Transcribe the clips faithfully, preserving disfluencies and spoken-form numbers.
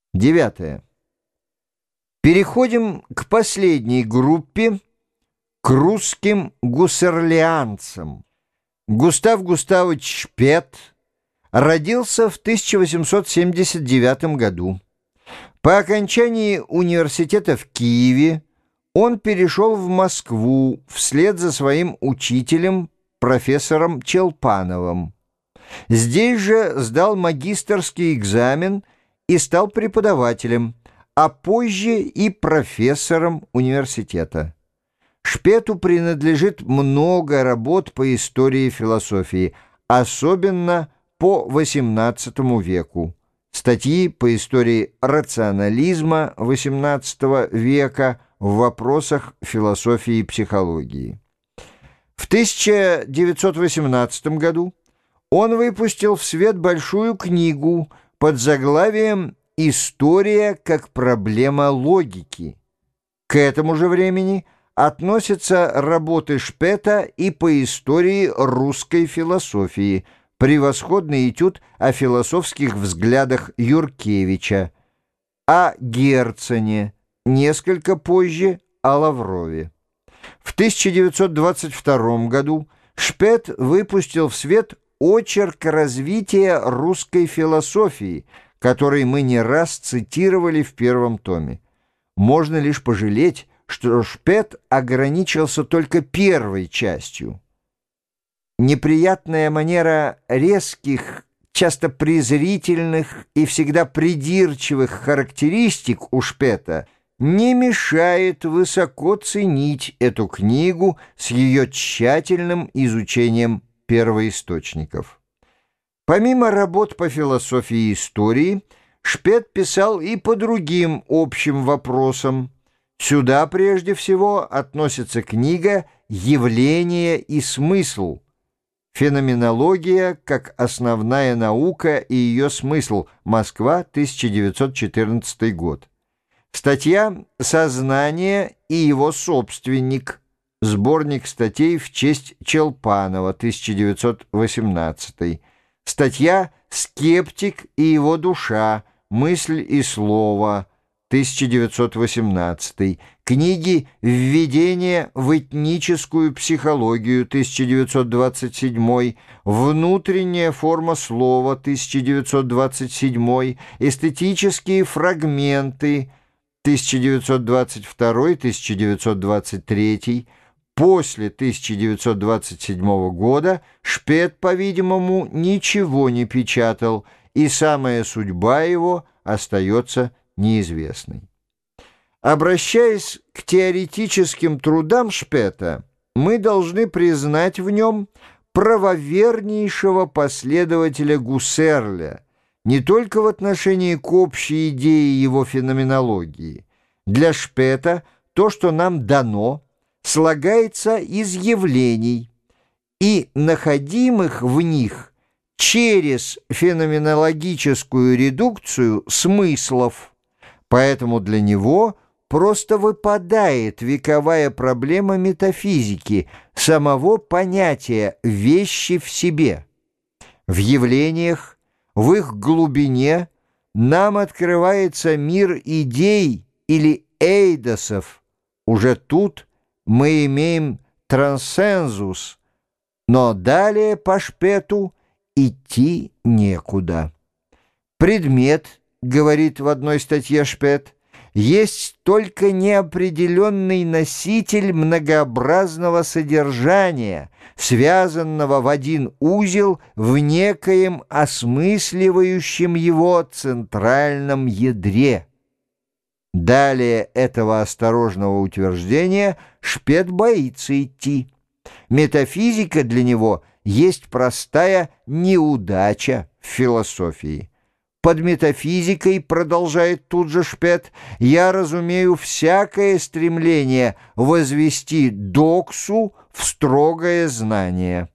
Девятое. Переходим к последней группе, к русским гуссерлианцам. Густав Густавович Шпет родился в тысяча восемьсот семьдесят девятом году. По окончании университета в Киеве он перешел в Москву вслед за своим учителем, профессором Челпановым. Здесь же сдал магистерский экзамен и стал преподавателем, а позже и профессором университета. Шпету принадлежит много работ по истории философии, особенно по восемнадцатому веку. Статьи по истории рационализма восемнадцатого века в вопросах философии и психологии. В тысяча девятьсот восемнадцатом году он выпустил в свет большую книгу под заглавием «История как проблема логики». К этому же времени относятся работы Шпета и по истории русской философии, превосходный этюд о философских взглядах Юркевича, о Герцене, несколько позже о Лаврове. В тысяча девятьсот двадцать втором году Шпет выпустил в свет очерк развития русской философии, который мы не раз цитировали в первом томе. Можно лишь пожалеть, что Шпет ограничился только первой частью. Неприятная манера резких, часто презрительных и всегда придирчивых характеристик у Шпета не мешает высоко ценить эту книгу с ее тщательным изучением первоисточников. Помимо работ по философии и истории, Шпет писал и по другим общим вопросам. Сюда прежде всего относится книга «Явление и смысл», «Феноменология как основная наука и ее смысл», Москва, тысяча девятьсот четырнадцатый год. Статья «Сознание и его собственник», сборник статей в честь Челпанова, тысяча девятьсот восемнадцатый. Статья «Скептик и его душа. Мысль и слово», тысяча девятьсот восемнадцатый. Книги «Введение в этническую психологию», тысяча девятьсот двадцать седьмой, «Внутренняя форма слова», тысяча девятьсот двадцать седьмой, «Эстетические фрагменты», тысяча девятьсот двадцать второй — тысяча девятьсот двадцать третий. После тысяча девятьсот двадцать седьмого года Шпет, по-видимому, ничего не печатал, и самая судьба его остается неизвестной. Обращаясь к теоретическим трудам Шпета, мы должны признать в нем правовернейшего последователя Гуссерля, не только в отношении к общей идее его феноменологии. Для Шпета то, что нам дано, слагается из явлений и находимых в них через феноменологическую редукцию смыслов. Поэтому для него просто выпадает вековая проблема метафизики, самого понятия «вещи в себе». В явлениях, в их глубине нам открывается мир идей или эйдосов. Уже тут мы имеем трансцензус, но далее по Шпету идти некуда. Предмет, говорит в одной статье Шпет, есть только неопределенный носитель многообразного содержания, связанного в один узел в некоем осмысливающем его центральном ядре. Далее этого осторожного утверждения Шпет боится идти. Метафизика для него есть простая неудача в философии. Под метафизикой, продолжает тут же Шпет, я разумею всякое стремление возвести доксу в строгое знание.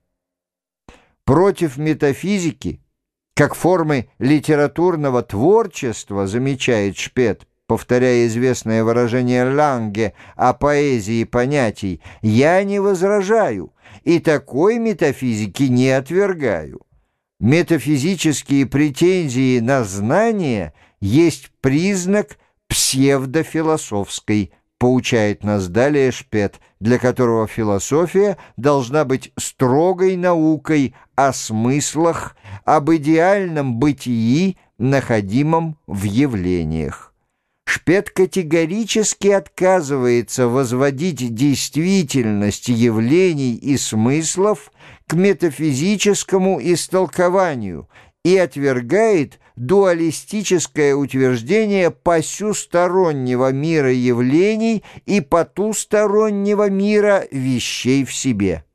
Против метафизики, как формы литературного творчества, замечает Шпет, повторяя известное выражение Ланге о поэзии понятий, я не возражаю и такой метафизики не отвергаю. Метафизические претензии на знание есть признак псевдофилософской, поучает нас далее Шпет, для которого философия должна быть строгой наукой о смыслах, об идеальном бытии, находимом в явлениях. Шпет категорически отказывается возводить действительность явлений и смыслов к метафизическому истолкованию и отвергает дуалистическое утверждение посюстороннего мира явлений и потустороннего мира вещей в себе.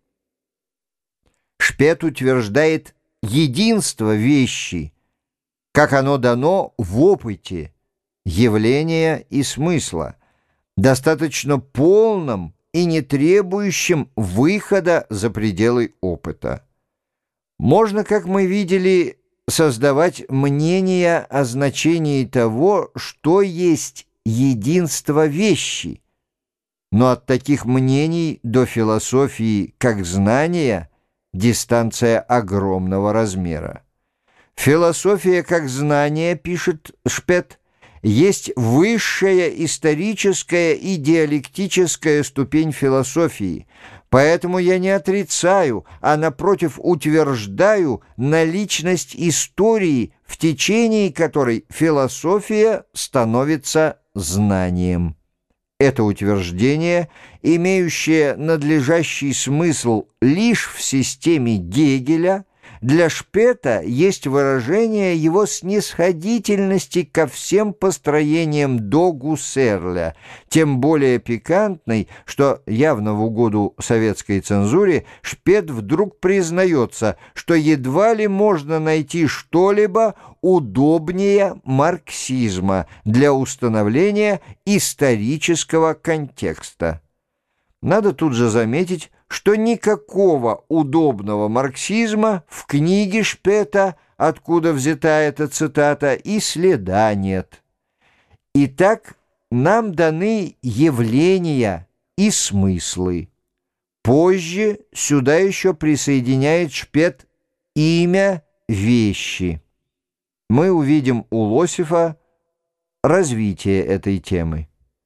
Шпет утверждает единство вещи, как оно дано в опыте, явления и смысла, достаточно полном и не требующим выхода за пределы опыта. Можно, как мы видели, создавать мнение о значении того, что есть единство вещи, но от таких мнений до философии как знания дистанция огромного размера. Философия как знание, пишет Шпет, есть высшая историческая и диалектическая ступень философии, поэтому я не отрицаю, а напротив утверждаю наличность истории, в течение которой философия становится знанием. Это утверждение, имеющее надлежащий смысл лишь в системе Гегеля, для Шпета есть выражение его снисходительности ко всем построениям до Гуссерля, тем более пикантной, что явно в угоду советской цензуре Шпет вдруг признается, что едва ли можно найти что-либо удобнее марксизма для установления исторического контекста. Надо тут же заметить, что никакого удобного марксизма в книге Шпета, откуда взята эта цитата, и следа нет. Итак, нам даны явления и смыслы. Позже сюда еще присоединяет Шпет имя вещи. Мы увидим у Лосифа развитие этой темы.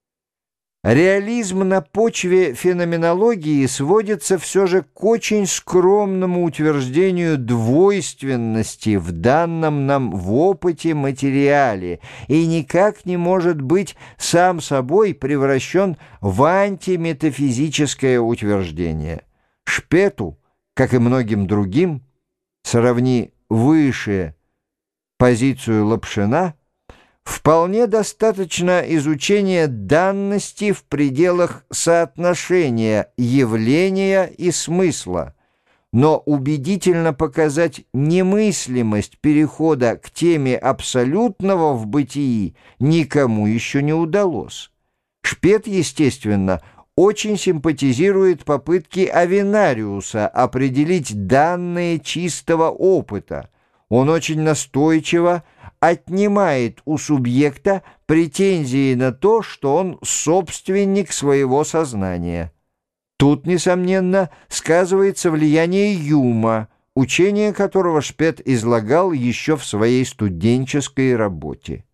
Реализм на почве феноменологии сводится все же к очень скромному утверждению двойственности в данном нам в опыте материале и никак не может быть сам собой превращен в антиметафизическое утверждение. Шпету, как и многим другим, сравни выше позицию Лапшина, вполне достаточно изучения данности в пределах соотношения явления и смысла, но убедительно показать немыслимость перехода к теме абсолютного в бытии никому еще не удалось. Шпет, естественно, очень симпатизирует попытки Авенариуса определить данные чистого опыта. Он очень настойчиво отнимает у субъекта претензии на то, что он собственник своего сознания. Тут, несомненно, сказывается влияние Юма, учение которого Шпет излагал еще в своей студенческой работе.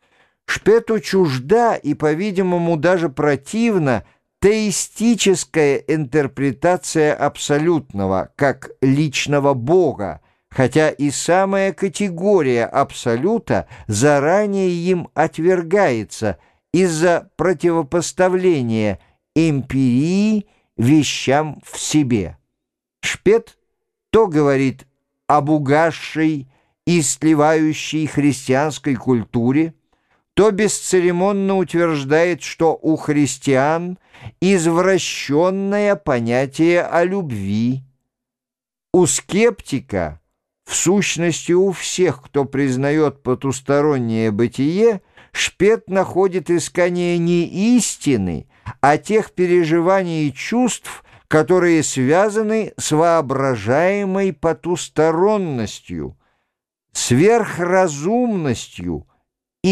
Шпету чужда и, по-видимому, даже противна теистическая интерпретация абсолютного, как личного Бога, хотя и самая категория абсолюта заранее им отвергается из-за противопоставления эмпирии вещам в себе. Шпет то говорит об угасшей и сливающей христианской культуре, то бесцеремонно утверждает, что у христиан извращенное понятие о любви. У скептика, в сущности у всех, кто признает потустороннее бытие, Шпет находит искание не истины, а тех переживаний и чувств, которые связаны с воображаемой потусторонностью, сверхразумностью и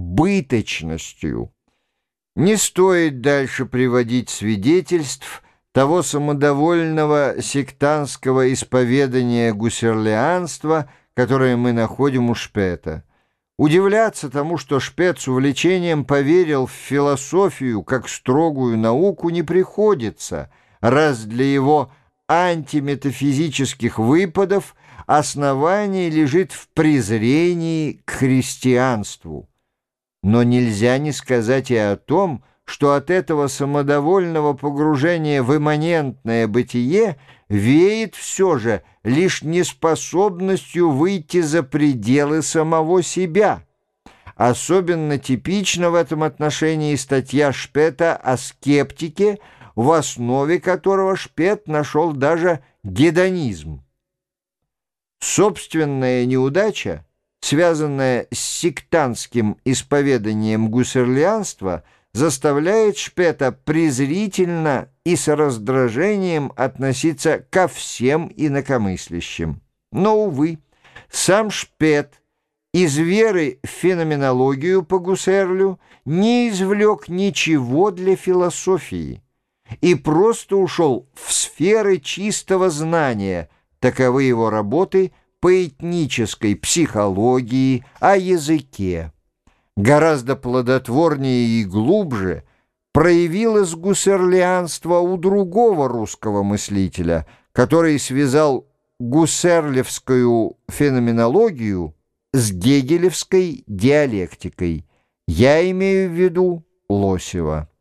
сверхбыточностью. Не стоит дальше приводить свидетельств того самодовольного сектантского исповедания гуссерлианства, которое мы находим у Шпета. Удивляться тому, что Шпет с увлечением поверил в философию как строгую науку, не приходится, раз для его антиметафизических выпадов основание лежит в презрении к христианству. Но нельзя не сказать и о том, что от этого самодовольного погружения в имманентное бытие веет все же лишь неспособностью выйти за пределы самого себя. Особенно типична в этом отношении статья Шпета о скептике, в основе которого Шпет нашел даже гедонизм. Собственная неудача, связанная с сектантским исповеданием гуссерлианства, заставляет Шпета презрительно и с раздражением относиться ко всем инакомыслящим. Но, увы, сам Шпет из веры в феноменологию по Гуссерлю не извлек ничего для философии и просто ушел в сферы чистого знания. Таковы его работы по этнической психологии, о языке. Гораздо плодотворнее и глубже проявилось гуссерлианство у другого русского мыслителя, который связал гуссерлевскую феноменологию с гегелевской диалектикой. Я имею в виду Лосева.